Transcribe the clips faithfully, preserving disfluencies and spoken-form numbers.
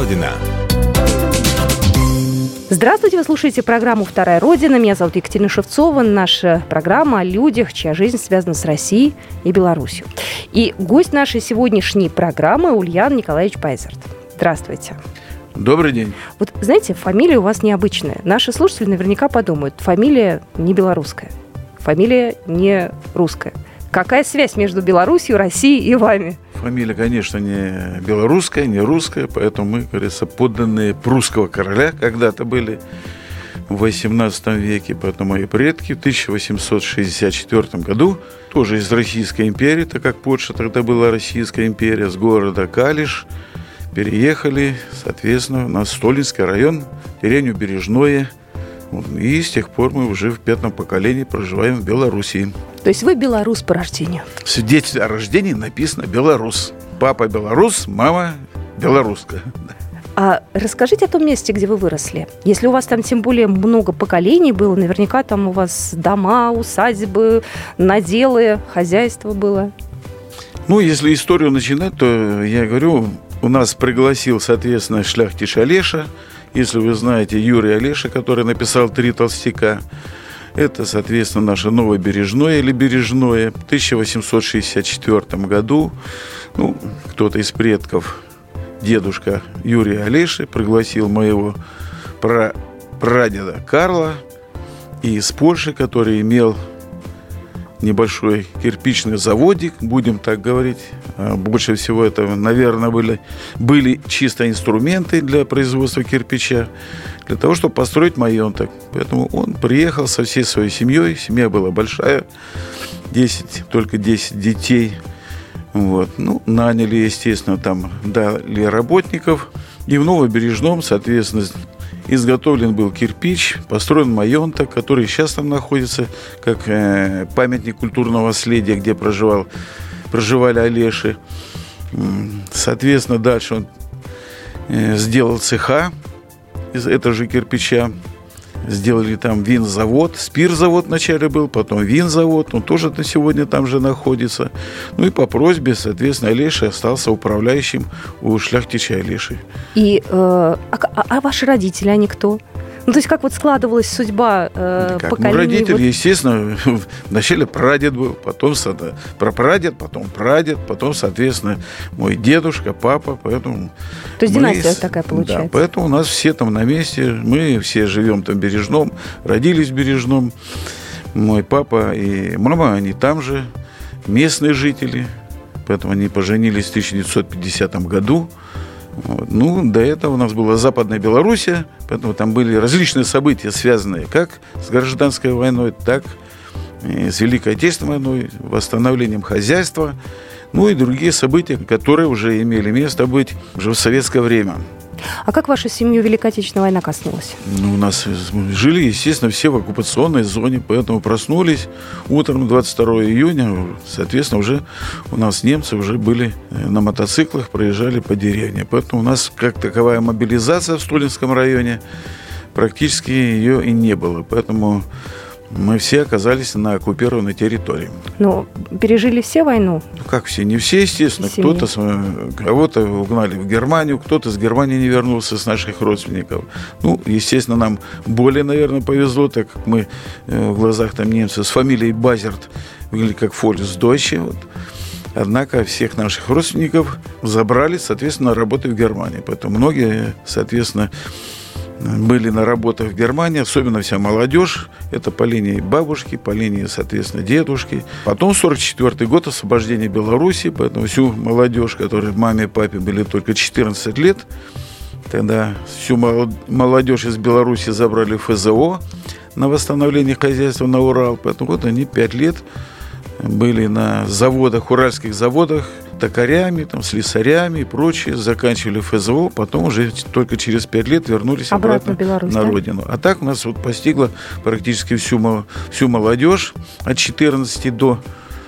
Родина». Здравствуйте, вы слушаете программу «Вторая Родина». Меня зовут Екатерина Шевцова. Наша программа о людях, чья жизнь связана с Россией и Беларусью. И гость нашей сегодняшней программы Ульян Николаевич Пайзерт. Здравствуйте. Добрый день. Вот, знаете, фамилия у вас необычная. Наши слушатели наверняка подумают, фамилия не белорусская, фамилия не русская. Какая связь между Беларусью, Россией и вами? Фамилия, конечно, не белорусская, не русская, поэтому мы, как говорится, подданные прусского короля когда-то были в восемнадцатом веке, поэтому мои предки в тысяча восемьсот шестьдесят четвёртом году, тоже из Российской империи, так как Польша тогда была Российская империя, с города Калиш, переехали, соответственно, на Столинский район, деревню Бережное. И с тех пор мы уже в пятом поколении проживаем в Белоруссии. То есть вы белорус по рождению? В свидетельстве о рождении написано «белорус». Папа белорус, мама белорусская. А расскажите о том месте, где вы выросли. Если у вас там тем более много поколений было, наверняка там у вас дома, усадьбы, наделы, хозяйство было. Ну, если историю начинать, то я говорю, у нас пригласил, соответственно, шляхтич Олеша. Если вы знаете Юрия Олеша, который написал «Три толстяка», это, соответственно, наше Новое Бережное или Бережное. В тысяча восемьсот шестьдесят четвёртом году ну, кто-то из предков, дедушка Юрия Олеши, пригласил моего пра- прадеда Карла из Польши, который имел небольшой кирпичный заводик, будем так говорить. Больше всего это, наверное, были, были чисто инструменты для производства кирпича, для того, чтобы построить маёнток. Поэтому он приехал со всей своей семьей. Семья была большая, десять, только десять детей. Вот. Ну, наняли, естественно, там дали работников. И в Новобережном, соответственно, изготовлен был кирпич, построен маёнток, который сейчас там находится как э, памятник культурного наследия, где проживал, проживали Олеши. Соответственно, дальше он э, сделал цеха из этого же кирпича. Сделали там винзавод, спиртзавод вначале был, потом винзавод, он тоже на сегодня там же находится. Ну и по просьбе, соответственно, Олеши остался управляющим у шляхтича Олеши. И, э, а, а ваши родители, они кто? Ну, то есть, как вот складывалась судьба э, как? поколений? Ну, родители, вот... естественно, вначале прадед был, потом прапрадед, потом прадед, потом, соответственно, мой дедушка, папа, поэтому... То есть, мы... династия такая получается? Да, поэтому у нас все там на месте, мы все живем там в Бережном, родились в Бережном. Мой папа и мама, они там же, местные жители, поэтому они поженились в тысяча девятьсот пятидесятом году. Вот. Ну, до этого у нас была Западная Белоруссия, поэтому там были различные события, связанные как с гражданской войной, так и с Великой Отечественной войной, восстановлением хозяйства, ну и другие события, которые уже имели место быть уже в советское время. А как вашу семью Великой Отечественная война коснулась? Ну, у нас жили, естественно, все в оккупационной зоне, поэтому проснулись утром двадцать второго июня, соответственно, уже у нас немцы уже были на мотоциклах, проезжали по деревне. Поэтому у нас как таковая мобилизация в Столинском районе, практически ее и не было. Поэтому мы все оказались на оккупированной территории. Ну, пережили все войну? Ну, как все? Не все, естественно. Семьи. Кто-то, кого-то угнали в Германию, кто-то из Германии не вернулся с наших родственников. Ну, естественно, нам более, наверное, повезло, так как мы в глазах там немцев с фамилией Базерт выглядели как Фолькс Дойче. Вот. Однако всех наших родственников забрали, соответственно, на работы в Германии. Поэтому многие, соответственно, были на работах в Германии, особенно вся молодежь. Это по линии бабушки, по линии, соответственно, дедушки. Потом сорок четвёртый год, освобождение Беларуси, поэтому всю молодежь, которой маме и папе были только четырнадцать лет, тогда всю молодежь из Беларуси забрали в эф зэ о на восстановление хозяйства на Урал. Поэтому вот они пять лет были на заводах, уральских заводах, токарями, там, слесарями и прочее, заканчивали эф зэ о, потом уже только через пять лет вернулись обратно, обратно Беларусь, на да? родину. А так у нас вот постигло практически всю, всю молодежь от четырнадцати до...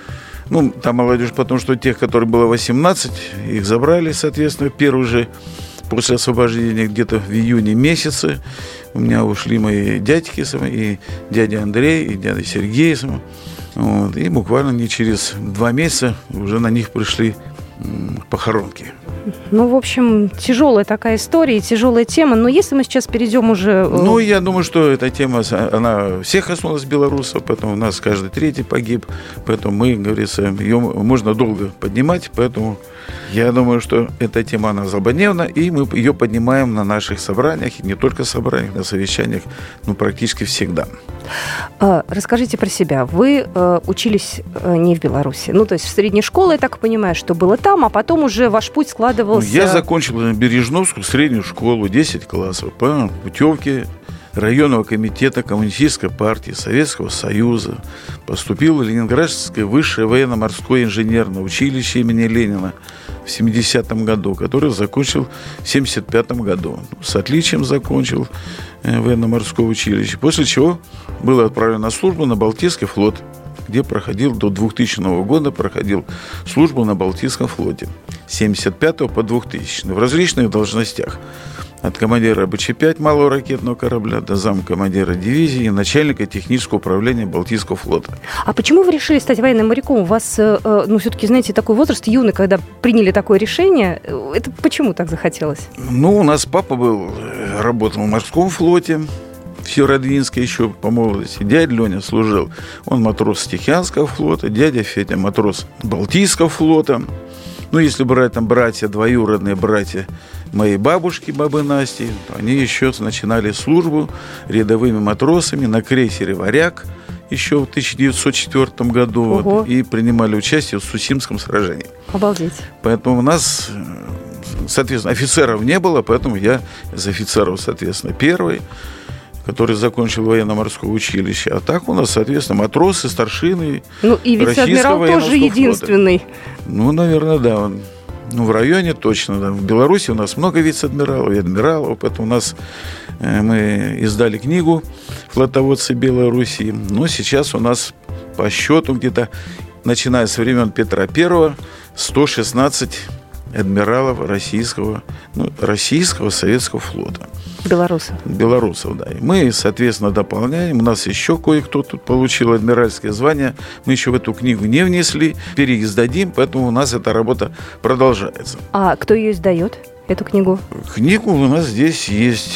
Ну, там молодежь, потому что тех, которые было восемнадцать, их забрали, соответственно, первый же после освобождения где-то в июне месяце. У меня ушли мои дядьки, и дядя Андрей, и дядя Сергей. Вот, и буквально не через два месяца уже на них пришли похоронки. Ну, в общем, тяжелая такая история, тяжелая тема. Но если мы сейчас перейдем уже... Ну, я думаю, что эта тема, она всех коснулась белорусов, поэтому у нас каждый третий погиб. Поэтому мы, говорится, ее можно долго поднимать. Поэтому я думаю, что эта тема, она злободневна, и мы ее поднимаем на наших собраниях, и не только собраниях, на совещаниях, ну, практически всегда. Расскажите про себя. Вы э, учились э, не в Беларуси. Ну, то есть в средней школе, я так понимаю, что было там, а потом уже ваш путь складывался... Я закончил Бережновскую среднюю школу, десять классов, по путевке районного комитета Коммунистической партии Советского Союза. Поступил в Ленинградское высшее военно-морское инженерное училище имени Ленина в семидесятом году, которое закончил в семьдесят пятом году. С отличием закончил военно-морское училище, после чего был отправлен на службу на Балтийский флот, где проходил до двухтысячного года, проходил службу на Балтийском флоте с семьдесят пятого по двухтысячный в различных должностях. От командира бэ че пять малого ракетного корабля до замкомандира дивизии и начальника технического управления Балтийского флота. А почему вы решили стать военным моряком? У вас, ну, все-таки, знаете, такой возраст юный, когда приняли такое решение. Это почему так захотелось? Ну, у нас папа был, работал в морском флоте, в Северодвинске еще по молодости. Дядя Леня служил. Он матрос Тихоокеанского флота, дядя Федя матрос Балтийского флота. Ну, если брать там братья, двоюродные братья моей бабушки, бабы Насти, то они еще начинали службу рядовыми матросами на крейсере «Варяг» еще в тысяча девятьсот четвёртом году вот, и принимали участие в Сусимском сражении. Обалдеть. Поэтому у нас, соответственно, офицеров не было, поэтому я из офицеров, соответственно, первый, который закончил военно-морское училище. А так у нас, соответственно, матросы, старшины. Ну и вице-адмирал тоже единственный. Флота. Ну, наверное, да. Он, ну, в районе точно. Да. В Беларуси у нас много вице-адмиралов и адмиралов. Поэтому у нас э, мы издали книгу «Флотоводцы Белоруссии». Но сейчас у нас по счету где-то, начиная с времен Петра Первого, сто шестнадцать адмиралов российского, ну, российского советского флота. Белорусов. Белорусов, да. И мы, соответственно, дополняем. У нас еще кое-кто тут получил адмиральское звание. Мы еще в эту книгу не внесли. Переиздадим, поэтому у нас эта работа продолжается. А кто ее издает, эту книгу? Книгу у нас здесь есть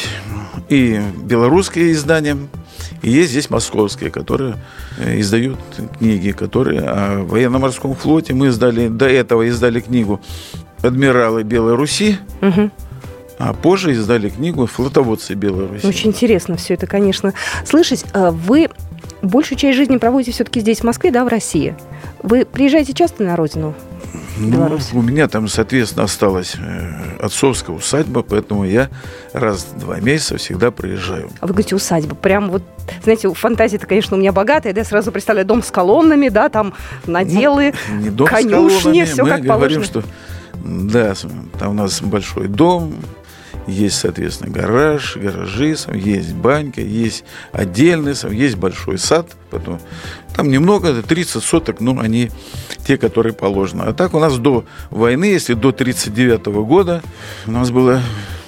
и белорусские издания, и есть здесь московские, которые издают книги, которые о военно-морском флоте. Мы издали, до этого издали книгу «Адмиралы Белой Руси», угу. А позже издали книгу «Флотоводцы Беларуси». Очень интересно все это, конечно, слышать. Вы большую часть жизни проводите все-таки здесь, в Москве, да, в России. Вы приезжаете часто на родину? Ну, у меня там, соответственно, осталась отцовская усадьба, поэтому я раз в два месяца всегда приезжаю. А вы говорите, усадьба. Прям вот, знаете, фантазия-то, конечно, у меня богатая. Да, я сразу представляю дом с колоннами, да, там наделы, ну, не дом конюшни, все как положено. Мы говорим, что да, там у нас большой дом, есть, соответственно, гараж, гаражи, есть банька, есть отдельный, есть большой сад. Поэтому там немного, тридцать соток, но они те, которые положены. А так у нас до войны, если до тридцать девятого года, у нас было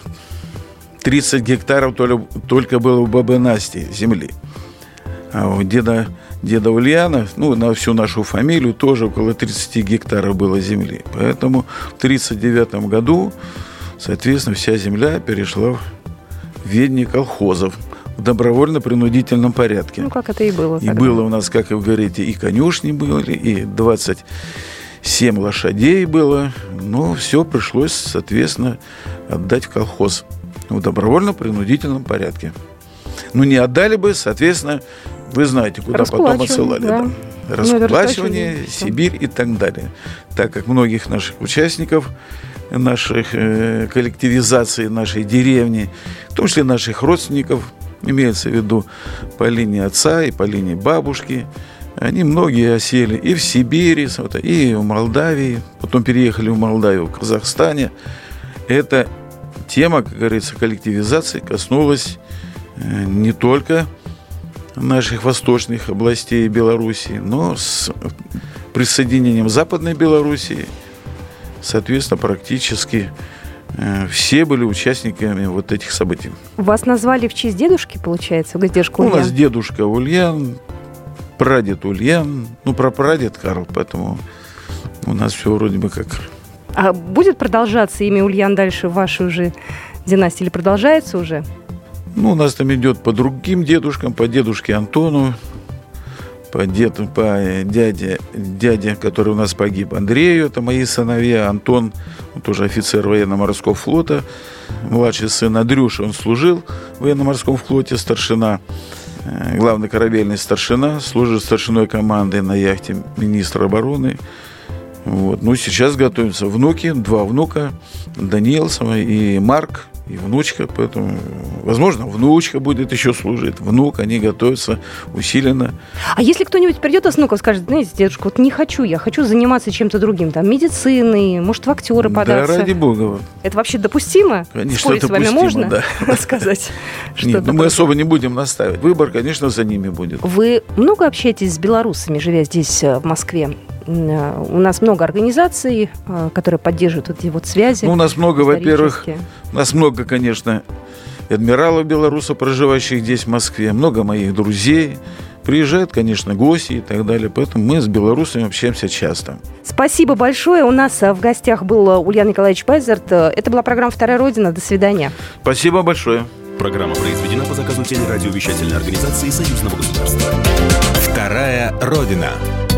тридцать гектаров только было у бабы Насти земли. А у деда, деда Ульяна, ну, на всю нашу фамилию тоже около тридцать гектаров было земли. Поэтому в тридцать девятом году, соответственно, вся земля перешла в ведение колхозов в добровольно-принудительном порядке. Ну, как это и было. И тогда. Было у нас, как вы говорите, и конюшни были, и двадцать семь лошадей было. Но все пришлось, соответственно, отдать в колхоз в добровольно-принудительном порядке. Ну, не отдали бы, соответственно, вы знаете, куда потом отсылали. Да. Да. Расплачивание, ну, Сибирь и так далее. Так как многих наших участников, наших э, коллективизации нашей деревни, в том числе наших родственников, имеется в виду по линии отца и по линии бабушки, они многие осели и в Сибири, и в Молдавии, потом переехали в Молдавию, в Казахстане. Эта тема, как говорится, коллективизации коснулась э, не только наших восточных областей Белоруссии, но с присоединением Западной Белоруссии, соответственно, практически э, все были участниками вот этих событий. Вас назвали в честь дедушки, получается? Дедушка Ульян? У нас дедушка Ульян, прадед Ульян, ну, прапрадед Карл, поэтому у нас все вроде бы как А будет продолжаться имя Ульян дальше в вашей уже династии или продолжается уже? Ну, у нас там идет по другим дедушкам, по дедушке Антону, по, деду, по дяде, дяде, который у нас погиб, Андрею, это мои сыновья. Антон, он тоже офицер военно-морского флота, младший сын Андрюша, он служил в военно-морском флоте, старшина, главный корабельный старшина, служит старшиной команды на яхте министра обороны. Вот. Ну, сейчас готовятся внуки, два внука, Даниил и Марк, и внучка, поэтому, возможно, внучка будет еще служить, внук, они готовятся усиленно. А если кто-нибудь придет из внуков, скажет, знаете, дедушка, вот не хочу, я хочу заниматься чем-то другим, там, медициной, может, в актеры податься. Да, ради бога. Это вообще допустимо? Конечно, спорить допустимо, с вами можно? Да. Сказать? Нет, ну мы особо не будем настаивать. Выбор, конечно, за ними будет. Вы много общаетесь с белорусами, живя здесь, в Москве? У нас много организаций, которые поддерживают эти вот связи. Ну, у нас много, во-первых, у нас много, конечно, адмиралов белорусов, проживающих здесь, в Москве, много моих друзей. Приезжают, конечно, гости и так далее. Поэтому мы с белорусами общаемся часто. Спасибо большое. У нас в гостях был Ульян Николаевич Базарт. Это была программа «Вторая Родина». До свидания. Спасибо большое. Программа произведена по заказу телерадиовещательной организации Союзного государства. «Вторая Родина».